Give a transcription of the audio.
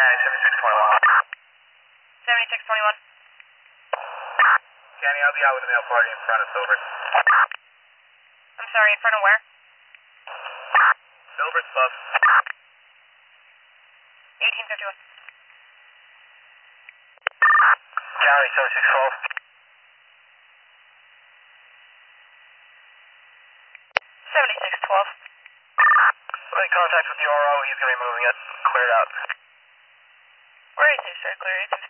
County 7621. 7621. County, I'll be out with a male party in front of Silver's. I'm sorry, in front of where? Silver's Pub. 1851. County 7612. 7612. I'm in contact with the RO. He's going to be moving it. Cleared out. Where is he, sir? Clear 8